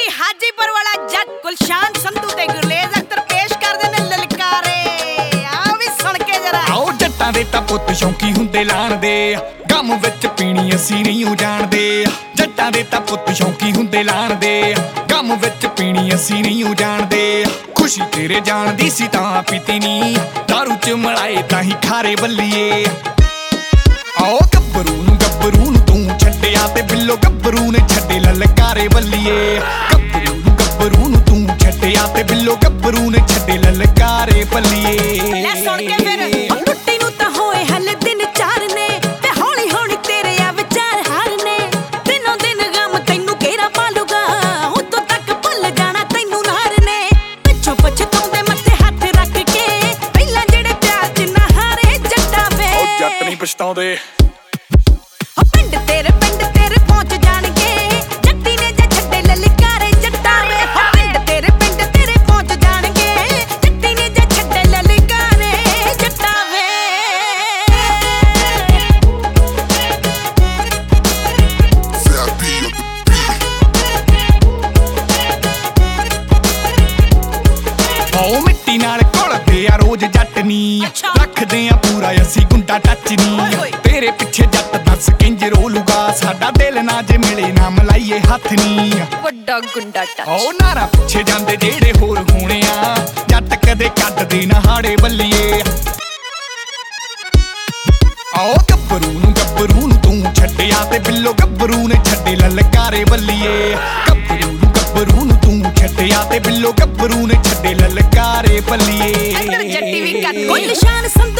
ਹਾਜੀਪੁਰ ਵਾਲਾ ਜੱਟ ਗੁਲਸ਼ਾਨ ਸੰਧੂ ਤੇ ਗੁਰਲੇਜ਼ ਅਖਤਰ ਪੇਸ਼ ਕਰਦੇ ਨੇ ਲਲਕਾਰੇ। ਆ ਵੀ ਸੁਣ ਕੇ ਜਰਾ। ਆਓ ਜੱਟਾਂ ਦੇ ਤਾਂ ਪੁੱਤ ਸ਼ੌਂਕੀ ਹੁੰਦੇ ਲਾਣ ਦੇ, ਗਮ ਵਿੱਚ ਪੀਣੀ ਅਸੀਂ ਨਹੀਂ ਜਾਣਦੇ। ਜੱਟਾਂ ਦੇ ਤਾਂ ਪੁੱਤ ਸ਼ੌਂਕੀ ਹੁੰਦੇ ਲਾਣ ਦੇ, ਗਮ ਵਿੱਚ ਪੀਣੀ ਅਸੀਂ ਨਹੀਂ ਜਾਣਦੇ। ਖੁਸ਼ੀ ਤੇਰੇ ਜਾਣ ਦੀ ਸੀ ਤਾਂ ਪੀਤੀ ਨੀ, ਦਾਰੂ ਚ ਮਲਾਏ ਤਾਂ ਹੀ ਖਾਰੇ ਬੱਲੀਏ। ਆਓ ਗੱਭਰੂ ਨੂੰ ਤੂੰ ਛੱਡਿਆ ਤੇ ਬਿੱਲੋ ਗੱਭਰੂ ਨੇ ਛੱਡੇ ਲਲਕਾਰੇ ਬੱਲੀਏ। ਗੱਭਰੂ ਨੂੰ ਤੂੰ ਛੱਡਿਆ ਤੇ ਬਿੱਲੋ ਗੱਭਰੂ ਨੇ ਛੱਡੇ ਲਲਕਾਰੇ ਬੱਲੀਏ। ਲੈ ਸੁਣ ਕੇ ਫਿਰ ਟੁੱਟੀ ਨੂੰ ਤਾਂ ਹੋਏ ਹਲੇ ਦਿਨ ਚਾਰ ਨੇ, ਤੇ ਹੌਲੀ ਹੌਲੀ ਤੇਰੇ ਆ ਵਿਚਾਰ ਹਾਰ ਨੇ। ਦਿਨੋਂ ਦਿਨ ਗਮ ਤੈਨੂੰ ਘੇਰਾ ਪਾਲੂਗਾ, ਉਦੋਂ ਤੱਕ ਭੁੱਲ ਜਾਣਾ ਤੈਨੂੰ ਨਾਰ ਨੇ। ਪਿੱਛੋਂ ਪਛਤਾਉਂਦੇ ਮੱਥੇ ਹੱਥ ਰੱਖ ਕੇ, ਪਹਿਲਾਂ ਜਿਹੜੇ ਪਿਆਰ ਚ ਨਾ ਹਾਰੇ ਜੱਟਾਂ ਵੇ। ਉਹ ਜੱਟ ਨਹੀਂ ਪਛਤਾਉਂਦੇ। ਪਿੰਡ ਤੇਰੇ ਪਹੁੰਚ ਜਾਣਗੇ, ਜੱਟੀ ਨੇ ਜੇ ਛੱਡੇ ਲਲਕਾਰੇ ਜੱਟਾਂ ਵੇ। ਪਿੰਡ ਤੇਰੇ ਪਹੁੰਚ ਜਾਣਗੇ, ਜੱਟੀ ਨੇ ਜੇ ਛੱਡੇ ਲਲਕਾਰੇ ਜੱਟਾਂ ਵੇ। ਆਓ ਮਿੱਟੀ ਨਾਲ ਘੁਲਦੇ ਆ ਰੋਜ਼ ਜੱਟ ਨੀ, ਰੱਖਦੇ ਆ ਪੂਰਾ ਅਸੀਂ ਗੁੰਡਾ ਟੱਚ ਨੀ। ਤੇਰੇ ਪਿੱਛੇ ਜੱਟ ਦੱਸ ਕਿੰਜ ਰੋਲੂਗਾ, ਸਾਡਾ ਦਿਲ ਨਾ ਜੇ ਮਿਲੇ ਨਾ ਮਲਾਈਏ ਹੱਥ ਨੀ। ਵੱਡਾ ਗੁੰਡਾ ਟੱਚ। ਆਓ ਨਾਰਾ ਪਿੱਛੇ ਜਾਂਦੇ ਜਿਹੜੇ ਹੋਰ ਹੋਣੇ ਆ, ਜੱਟ ਕਦੇ ਕੱਢਦੇ ਨਾ ਹਾੜੇ ਬੱਲੀਏ। ਆਓ ਗੱਭਰੂ ਨੂੰ ਤੂੰ ਛੱਡਿਆ ਤੇ ਬਿੱਲੋ ਗੱਭਰੂ ਨੇ ਛੱਡੇ ਲਲਕਾਰੇ ਬੱਲੀਏ। ਗੱਭਰੂ ਨੂੰ ਤੂੰ ਛੱਡਿਆ ਤੇ ਬਿੱਲੋ ਗੱਭਰੂ ਨੇ ਛੱਡੇ ਲਲਕਾਰੇ ਬੱਲੀਏ। ਜੱਟੀ ਵੀ ਕੱਟ ਗੁਲਸ਼ਾਨ